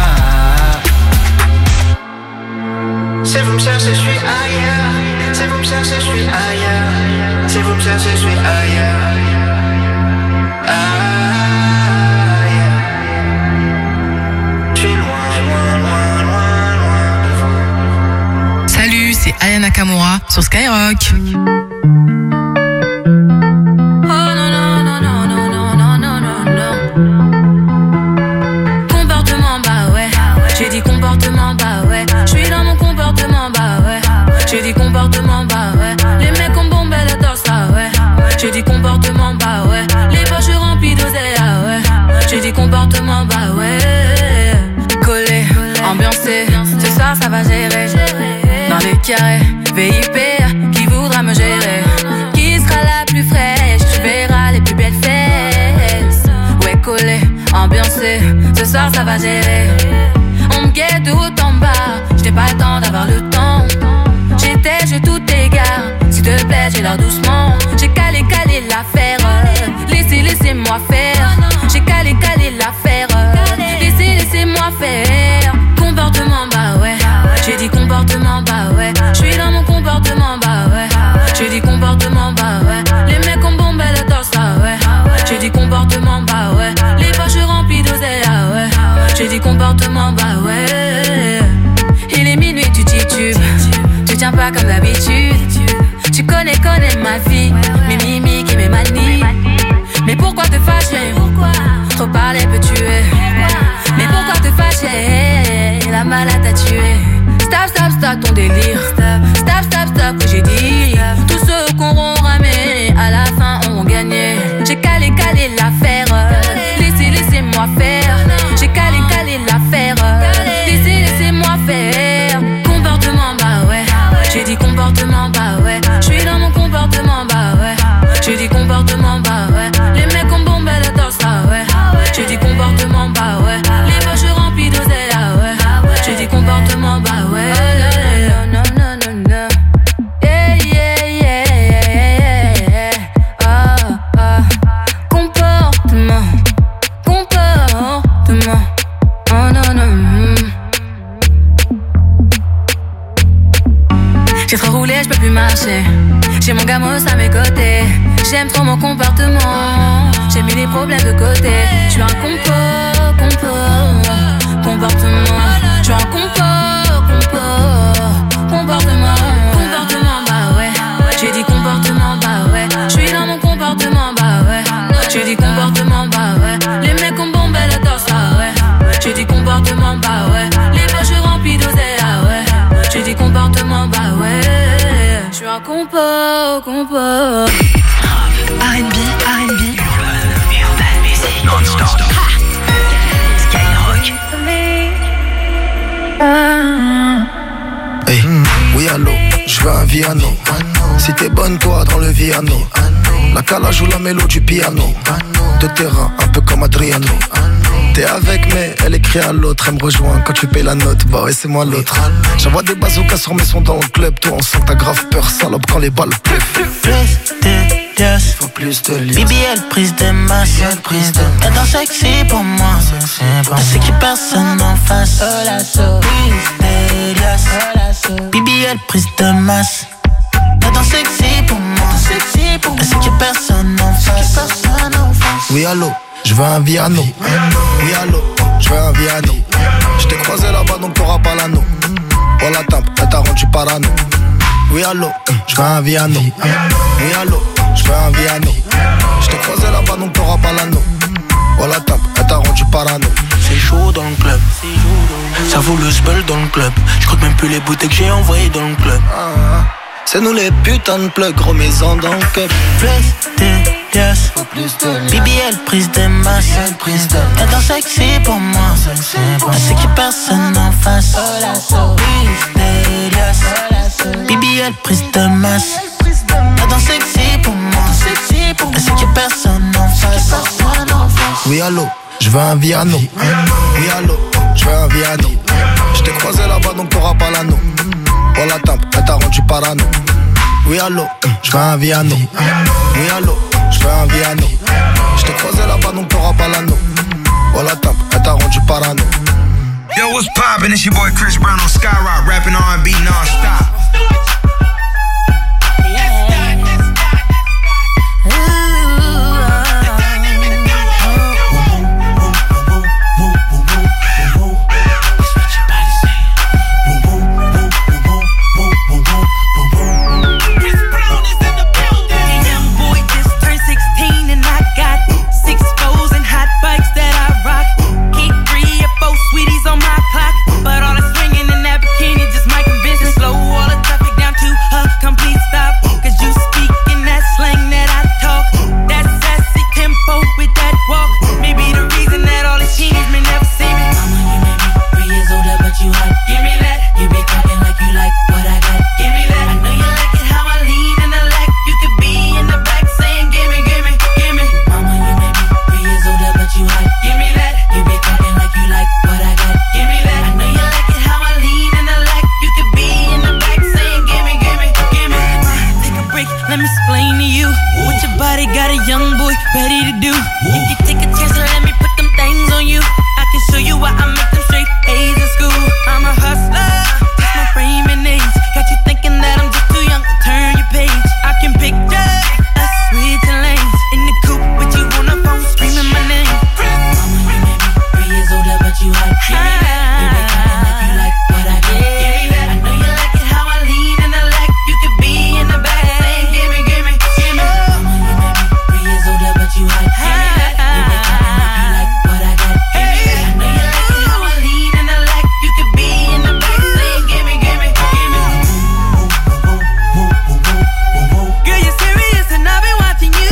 Si vous me cherchez, je suis ailleurs. Si vous me cherchez, je suis ailleurs. Si vous me cherchez, je suis ailleurs. Je suis loin, loin, loin, loin, loin de vous. Salut, c'est Aya Nakamura sur Skyrock. Comportement, bah ouais. J'suis dans mon comportement, bah ouais. J'ai dit comportement, bah ouais. Les mecs ont bombé la torse, ah ouais. J'ai dit comportement, bah ouais. Les poches remplies d'oseille, ah ouais. J'ai dit comportement, bah ouais. Collé, ambiancé, ce soir ça va gérer. Dans les carrés, VIP, qui voudra me gérer? Qui sera la plus fraîche? Tu verras les plus belles fesses. Ouais, collé, ambiancé, ce soir ça va gérer. On me guette tout en bas, j'n'ai pas le temps d'avoir le temps. J'étais, je tout égare, s'il te plaît, j'ai l'air doucement. J'ai calé l'affaire, laissez-moi faire. J'ai calé l'affaire, laissez-moi faire. Comportement, bah ouais. J'ai dit comportement, bah ouais. J'suis dans mon comportement, bah ouais. J'ai dit comportement, bah ouais. Les mecs ont bombé le torse, ah ouais. J'ai dit comportement, bah ouais. Les poches remplies d'oseille, ah ouais. J'ai dit comportement, bah ouais. Il est minuit, tu titubes. Tu tiens pas comme d'habitude. Tu connais ma vie. Mes mimiques et mes manies. Mais pourquoi te fâcher? Trop parler peut tuer. Mais pourquoi te fâcher? La malade t'a tué. Stop ton délire. Stop, que j'ai dit. Tous ceux qu'on auront ramé, à la fin auront gagné. J'ai calé l'affaire. Laissez-moi faire. J'ai calé l'affaire. Laissez-moi faire. Comportement, bah ouais. J'ai dit comportement, bah ouais. J'suis dans mon comportement, bah ouais. J'ai dit comportement, bah ouais. Les mecs ont bombé la torse, ah ouais. J'ai dit comportement, bah ouais. Les poches remplies d'oseille, ah ouais. J'ai dit comportement, bah ouais. Non. Yeah. Comportement. Oh non. J'ai trop roulé, je peux plus marcher. J'ai mon gamos à mes côtés. J'aime trop mon comportement. J'ai mis les problèmes de côté. J'suis un comportement. J'suis un comportement. Comportement, bah ouais. J'ai dit comportement, bah ouais. J'suis dans mon comportement, bah ouais. J'ai dit comportement, bah ouais. Les mecs ont bombé la torse, ah ouais. J'ai dit comportement, bah ouais. Les poches remplies d'oseille, ah ouais. J'ai dit comportement, bah ouais. J'suis un compo. R&B, urban music non-stop. Si t'es bonne toi dans le piano, la cala joue la mélo du piano. De terrain, un peu comme Adriano. T'es avec mais elle écrit à l'autre. Elle me rejoint quand tu payes la note. Bah ouais c'est moi l'autre. J'envoie des bazookas sur mes sons dans le club. Toi on sent ta grave peur salope quand les balles pleuvent. Faut plus de liasses. BBL prise de masse. Elle danse sexy pour moi. Elle sait qu'il y a personne en face. Prise de liasses. BBL prise de masse. Elle danse sexy pour moi. Elle sait qu'il y a personne en face. Oui allô, je veux un Viano. Oui allô, je veux un Viano. Je t'ai croisé là-bas donc t'auras pas l'anneau. Oh la tape, elle t'a rendu parano. Oui allô, je veux un Viano. Oui allô, je veux un Viano. Je t'ai croisé là-bas donc t'auras pas l'anneau. Oh la tape, elle t'a rendu parano. C'est chaud dans le club. Ça vaut le spell dans le club. Je compte même plus les bouteilles que j'ai envoyées dans le club. C'est nous les putains de plugs, gros maison dans le cup. Plus de liasses. BBL prise de masse. Elle danse sexy pour moi. Elle sait qu'il y a personne en face. Prise de liasses. BBL prise de masse. Elle danse sexy pour moi. Elle sait qu'il y a personne en face. Oui allô, je veux un Viano. Oui allô, je veux un Viano. Je t'ai croisé là-bas donc t'auras pas l'anneau. Oh la tape, elle t'a rendu parano. Oui allô, je veux un Viano. Oui allô, je veux un Viano. Je t'ai croisé là-bas donc t'auras pas l'anneau. Oh la tape, elle t'a rendu parano. Yo, what's poppin'? It's your boy Chris Brown on Skyrock, rapping R&B non-stop. But all the swinging in that bikini just might convince and slow all the traffic down to a complete stop. Cause you speak in that slang that I talk. That sassy tempo with that walk. Maybe the reason that all these teens may never see me. Mama, you made me 3 years older, but you hot. Give me that. You be talking like you like what I got. Give me that. I know you like it how I lean in the lack. You could be in the back saying give me, give me, give me. Mama, you made me 3 years older, but you hot. Give me that. You be talking like you like what I got. Give me that. I know you like it how I lean in the lack. You could be in the back saying give me, give me, give me. Take a break, let me explain to you what your body got a young boy ready to do. If you take a chance, let me put them things on you. I can show you why I make them straight A's in school. I'm a hustler, just my frame and age. Got you thinking that I'm just too young to turn your page. I can picture us switching lanes in the coupe with you on the phone screaming my name. Mama, you made me 3 years older, but you hot. Give me that. You be talking like you like what I got. Give me that. I know you like it how I lean in the lack. You could be in the back saying give me, give me, give me. Mama, you made me 3 years older, but you hot. Give me that. You be talking like you like what I got. Give me that. I know you like it how I lean in the lack. You could be in the back saying give me, give me, give me. Girl, you're serious and I've been watching you.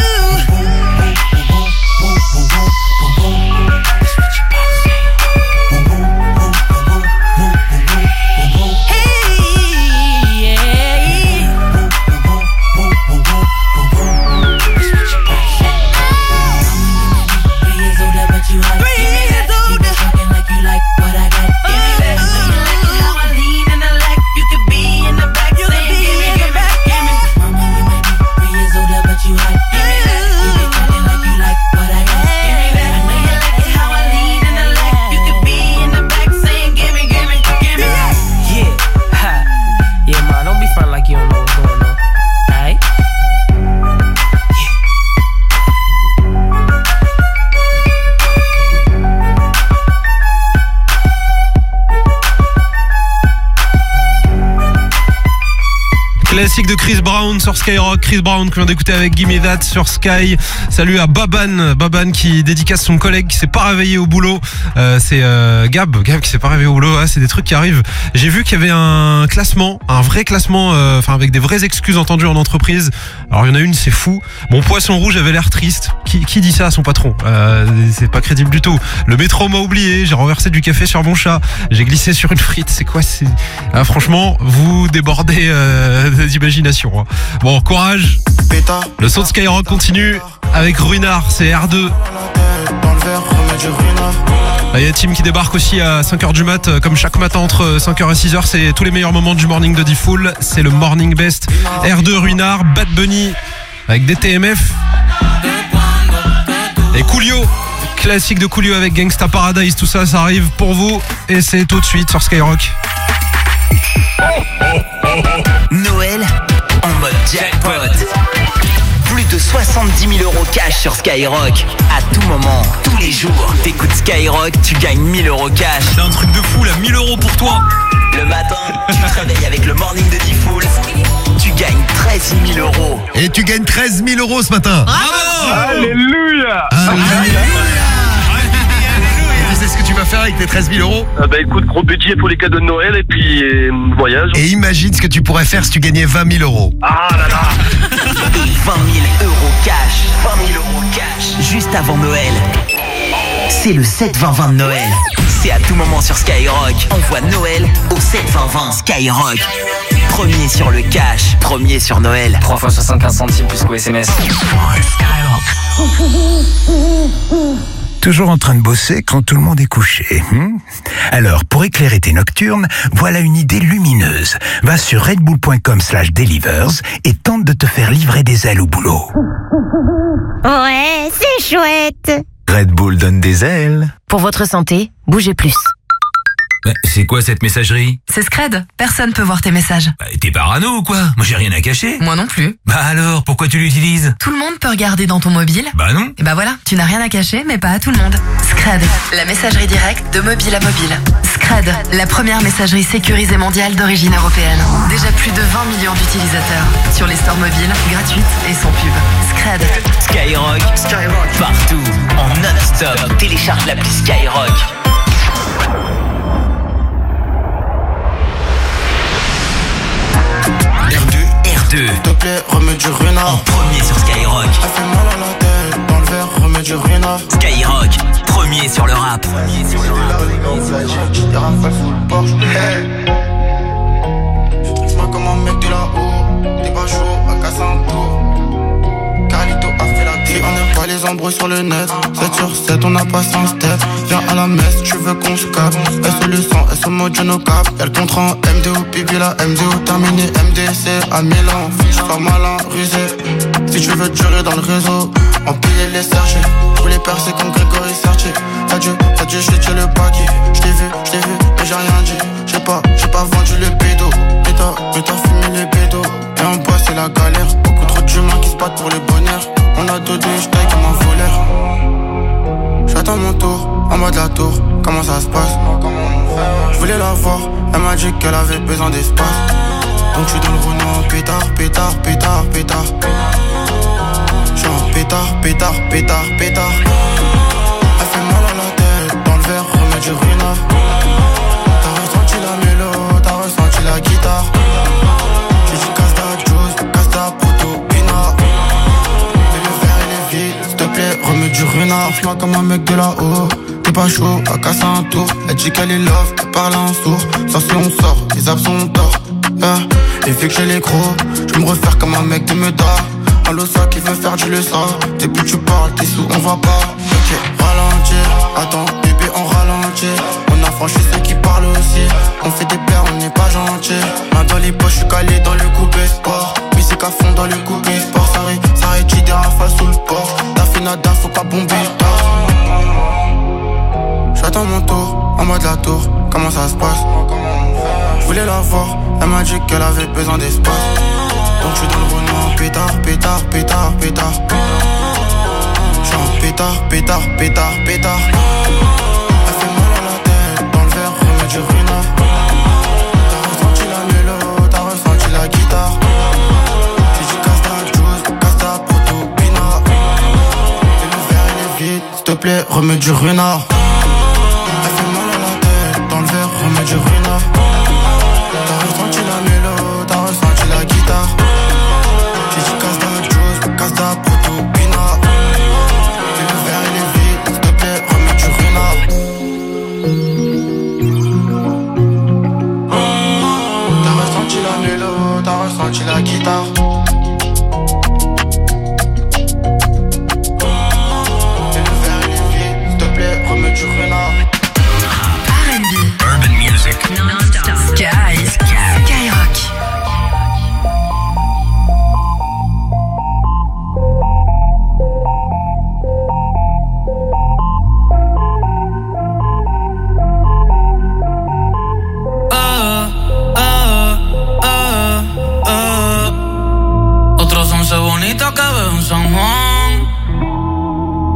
Classique de Chris Brown sur Skyrock. Chris Brown que vient d'écouter avec Gimme That sur Sky. Salut à Baban qui dédicace son collègue qui s'est pas réveillé au boulot. C'est Gab qui s'est pas réveillé au boulot. Ah, c'est des trucs qui arrivent. J'ai vu qu'il y avait un classement, un vrai classement, avec des vraies excuses entendues en entreprise. Alors il y en a une, c'est fou. Mon poisson rouge avait l'air triste. Qui dit ça à son patron? C'est pas crédible du tout. Le métro m'a oublié. J'ai renversé du café sur mon chat. J'ai glissé sur une frite. C'est quoi? Franchement, vous débordez l'imagination. Hein. Bon, courage. Le son de Skyrock continue avec Ruinard, c'est R2. Il y a Tim qui débarque aussi à 5h du mat, comme chaque matin entre 5h et 6h. C'est tous les meilleurs moments du morning de D-Fool. C'est le Morning Best. R2, Ruinard, Bad Bunny avec des TMF. Et Coolio, classique de Coolio avec Gangsta Paradise. Tout ça, ça arrive pour vous. Et c'est tout de suite sur Skyrock. Noël en mode jackpot. Plus de 70 000 € cash sur Skyrock. À tout moment, tous les jours, t'écoutes Skyrock, tu gagnes 1 000 € cash. C'est un truc de fou là, 1 000 € pour toi. Le matin, tu te réveilles avec le morning de D-Fool. Tu gagnes 13 000 €. Et tu gagnes 13 000 € ce matin. Bravo. Alléluia. Tu sais ce que tu vas faire avec tes 13 000 €? Bah écoute, gros budget pour les cadeaux de Noël et puis voyage. Et imagine ce que tu pourrais faire si tu gagnais 20 000 €. Ah là là. 20 000 € cash. 20 000 € cash. Juste avant Noël. C'est le 7-20-20 de Noël. C'est à tout moment sur Skyrock. Envoie Noël au 7-20-20. Skyrock. Premier sur le cash. Premier sur Noël. 3 fois 75 centimes plus qu'au SMS. Toujours en train de bosser quand tout le monde est couché. Alors, pour éclairer tes nocturnes, voilà une idée lumineuse. Va sur redbull.com/delivers et tente de te faire livrer des ailes au boulot. Ouais, c'est chouette. Red Bull donne des ailes. Pour votre santé, bougez plus. C'est quoi cette messagerie? C'est Scred, personne peut voir tes messages. T'es parano ou quoi? Moi j'ai rien à cacher. Moi non plus. Bah alors, pourquoi tu l'utilises? Tout le monde peut regarder dans ton mobile. Bah non. Et bah voilà, tu n'as rien à cacher, mais pas à tout le monde. Scred, la messagerie directe de mobile à mobile. Scred, la première messagerie sécurisée mondiale d'origine européenne. Déjà plus de 20 millions d'utilisateurs. Sur les stores mobiles, gratuites et sans pub. Scred. Skyrock. Partout, en non-stop. Télécharge l'appli Skyrock. R2, s'il te plaît, remets du Ruinard. En premier sur Skyrock. Elle fait mal à la tête, dans le verre, remets du Ruinard. Skyrock, premier sur le rap. Des rafales sous le Porsche. Fais-moi comme un mec de là-haut. T'es pas chaud, à casser un tour. Carlito a fait la vie, on n'aime pas les embrouilles sur le net. 7 sur 7, on n'a pas 100 steps. Viens à la messe, tu veux qu'on se capte. Elle le sang, elle se mode no cap. Elle contre en MDO, pipi la MDO terminé. MDC à Milan, fiche pas malin, rusé. Si tu veux durer dans le réseau, empiler les sergés. Tous les percer comme Grégory Sertier. Adieu, j'ai tué le paquet. J't'ai vu, mais j'ai rien dit. J'ai pas vendu le bédo. Mais t'as fumé les bédos. Et en bas c'est la galère. Beaucoup trop d'humains qui se battent pour le bonheur. On a deux, j'taille comme un voleur. J'attends mon tour, en mode la tour. Comment ça se passe? Je voulais la voir, elle m'a dit qu'elle avait besoin d'espace. Donc j'suis dans le Renault, pétard. J'suis en pétard. Elle fait mal à la tête, dans le verre, remets du Ruinard. T'as ressenti la mélo, t'as ressenti la guitare. J'ai dit casse ta juice, casse ta proto, pinard. Et le verre il est vide, s'il te plaît, remets du Ruinard. Fais-moi comme un mec de là-haut. T'es pas chaud, à casser un tour. Elle dit qu'elle est love, elle parle en sourd. Ça si on sort, les absents ont tort. Et vu que j'ai les crocs, je me refaire comme un mec de Meda. Un losa qui veut faire du leçon. Depuis tu parles, t'es sous, on va pas. Ok, ralentir, attends, bébé on ralentit. On a franchi ceux qui parlent aussi. On fait des paires, on n'est pas gentil. Main dans les poches, je suis calé dans le coupé sport. Musique à fond dans le coupé sport. Ça rétire des rafales sous le port. T'as fait nada, faut pas bomber tard. J'attends mon tour, en mode la tour. Comment ça se passe? Je voulais la voir, elle m'a dit qu'elle avait besoin d'espace. Donc j'suis dans le Renault, pétard. J'suis en pétard. Elle fait mal à la tête, dans le verre, remets du Ruinard. T'as ressenti la mélo, t'as ressenti la guitare. J'ai dit casse ta juice, casse ta proto, pinard. Et le verre il est vide, s'il te plaît, remets du Ruinard. Elle fait mal à la tête, dans le verre, remets du Ruinard. T'as ressenti la mélo, t'as ressenti la guitare. J'ai dit casse ta juice, casse ta proto, pinard. Et le verre il est vide, s'il te plaît, remets du Ruinard. T'as ressenti la mélo, t'as ressenti la guitare.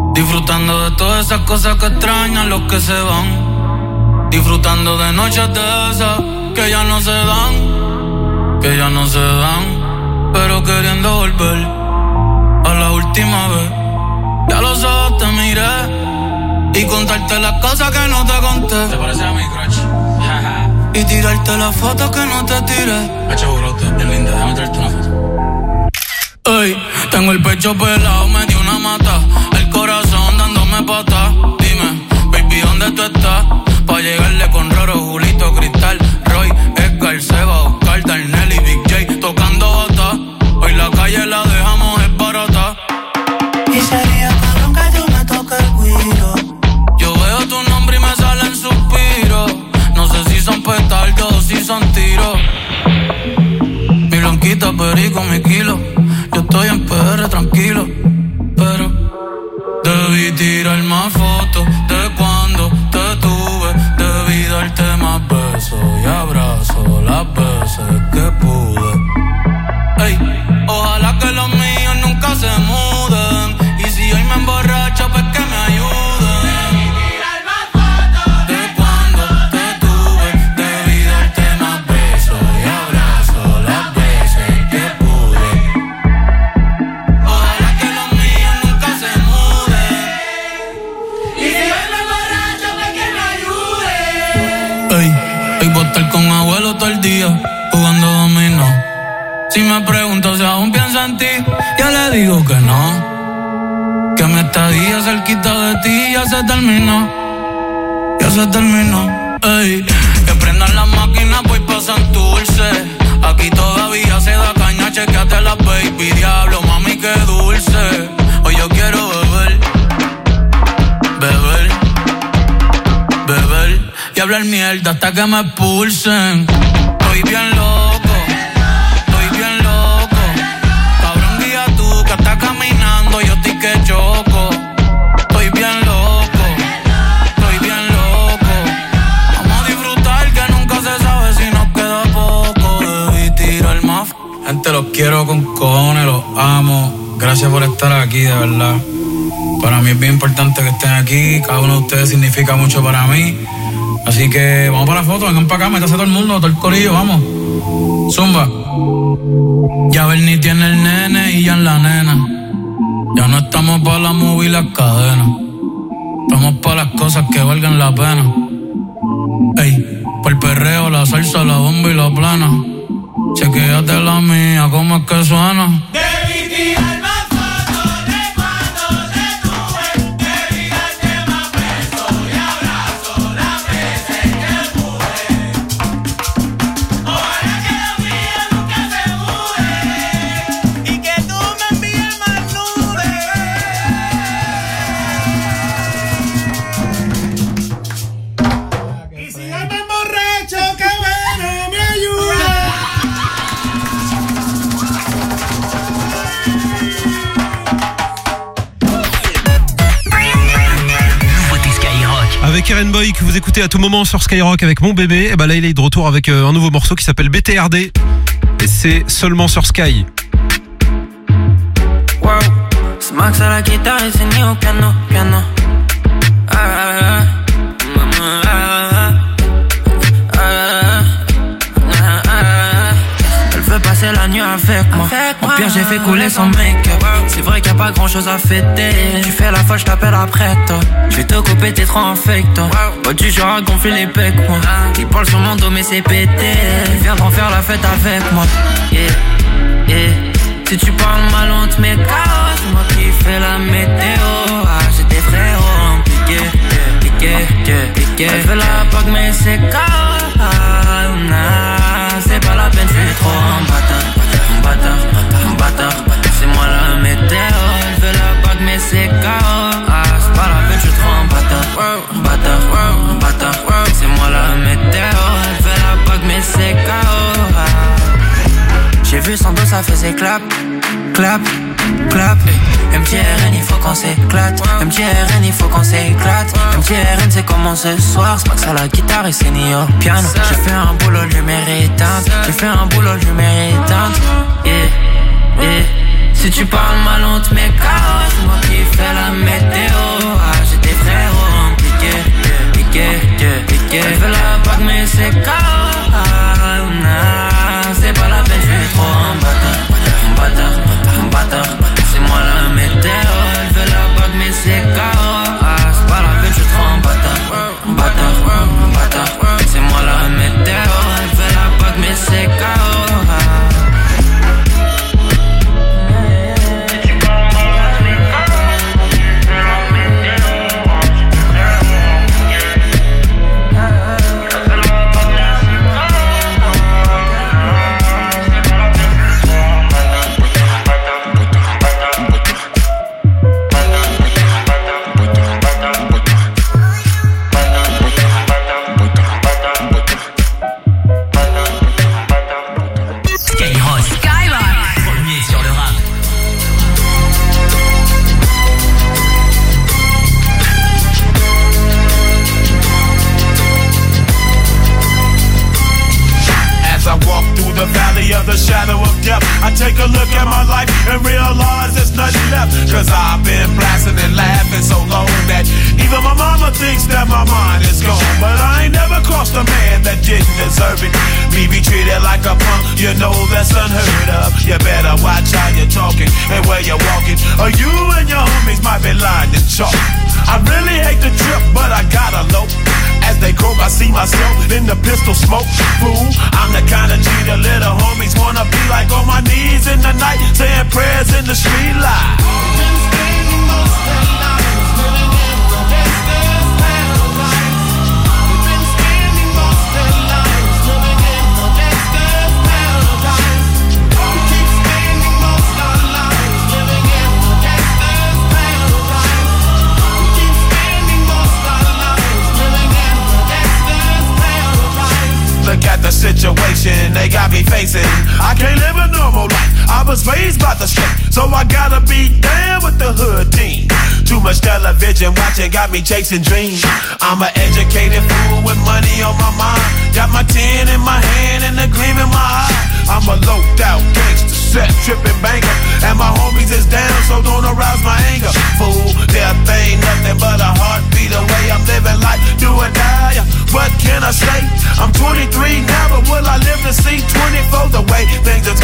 Disfrutando de todas esas cosas que extrañan los que se van. Disfrutando de noches de esas que ya no se dan. Que ya no se dan. Pero queriendo volver a la última vez. Ya los ojos te miré y contarte las cosas que no te conté. ¿Te parece a mi crush? Y tirarte las fotos que no te tiré. Pecho brote, bien linda, déjame traerte una foto. Ey, tengo el pecho pelado, me dio una mata. El corazón dándome patas. Dime, baby, ¿dónde tú estás? Pa' llegarle con Roro, Julito, Cristal, Roy, Edgar, Seba, Oscar, Darnell y Big J tocando bata. Hoy la calle la dejamos es barata. Y sería cabrón que tú me toques el guiro. Yo veo tu nombre y me salen suspiros. No sé si son petardos o si son tiros. Mi blanquita, perico, mi kilo. Yo estoy en PR tranquilo, pero debí tirar más fotos de cuando te tuve. Debí darte más besos y abrazos las veces que pude. Ey, ojalá que los míos nunca se muden. Y si hoy me emborracho, pues que me ayuden. Debí tirar más fotos de cuando te tuve. Debí darte más besos y abrazos las veces que pude. Ojalá que los míos nunca se muden. Y si hoy me emborracho, pues que me ayuden. Ey, voy a estar con abuelo todo el día jugando dominó. Si me pregunto si aún pienso en ti, ya le digo que no. Que mi estadía cerquita de ti ya se terminó. Ya se terminó. Ey, que prendan las máquinas, pues pasan dulce. Aquí todavía se da caña, chequeate la baby. Diablo, mami, qué dulce. Hoy yo quiero beber. Beber. Beber. Y hablar mierda hasta que me expulsen. Estoy bien loco. Está caminando, yo estoy que choco. Estoy bien loco, estoy bien loco. Vamos a disfrutar que nunca se sabe si nos queda poco. Debí tirar más. Gente, los quiero con cojones, los amo. Gracias por estar aquí, de verdad. Para mí es bien importante que estén aquí. Cada uno de ustedes significa mucho para mí. Así que vamos para la foto, vengan para acá, métase todo el mundo, todo el corillo, vamos. Zumba. Ya Bernie tiene el nene y ya en la nena. Ya no estamos para la movie y las cadenas. Estamos para las cosas que valgan la pena. Ey, por el perreo, la salsa, la bomba y la plana. Chequéate la mía, cómo es que suena. Debí tirar más fotos de cuando te tuve. Debí darte más besos y abrazos las veces que pude. Ojalá que los míos nunca se muden. Y que tú me envíes más nubes. Y si yo me emborracho, que bueno, me ayuda. Avec Eren Boy que vous écoutez à tout moment sur Skyrock avec Mon Bébé, et bah là il est de retour avec un nouveau morceau qui s'appelle BTRD et c'est seulement sur Sky. Wow, c'est Max à la guitare et c'est Neo au piano, piano. Elle veut passer la nuit avec moi. Au pire j'ai fait couler son make-up. C'est vrai qu'il y a pas grand chose à fêter. Tu fais la folle, je t'appelle après toi. Je vais te couper, t'es trop infect toi. Pas du genre à gonfler les pecs moi. Ils parlent sur mon dos mais c'est pété. Ils viendront faire la fête avec moi. Yeah, yeah. Si tu parles mal on te met KO. C'est moi qui fais la météo. Ah j'ai des frérots piqué. Elle veut la bague mais c'est KO. Ah, nah, c'est pas la peine, je suis trop un bâtard. C'est moi la météo. Elle veut la bague mais c'est KO. Ah c'est pas la peine, je suis trop un bâtard. C'est moi la météo. Elle veut la bague mais c'est KO. Ah. J'ai vu son dos ça faisait clap. MTRN il faut qu'on s'éclate. MTRN il faut qu'on s'éclate. MTRN c'est comment ce soir. C'est Max à la guitare et c'est Neo au piano. J'ai fait un boulot lumière éteinte. Yeah. Si tu parles mal on te met KO. C'est moi qui fais la météo. take a look at my life and realize there's nothing left. Cause I've been blasting and laughing so long that even my mama thinks that my mind is gone. But I ain't never crossed a man that didn't deserve it. Me be treated like a punk, you know that's unheard of. You better watch how you're talking and where you're walking, or you and your homies might be lined in chalk. I really hate the trip, but I gotta low. As they croak, I see myself in the pistol smoke. Fool, I'm the kind of G the little homies wanna be like, on my knees in the night, saying prayers in the street light. Look at the situation they got me facing. I can't live a normal life. I was raised by the street, so I gotta be down with the hood team. Too much television watching got me chasing dreams. I'm an educated fool with money on my mind. Got my 10 in my hand and a gleam in my eye. I'm a loped out gangster, set tripping banker, and my homies is down, so don't arouse my anger. Fool, death ain't nothing but a heartbeat away. I'm living life, do or die. What can I say? I'm 23 now, but will I live to see 24? The way things are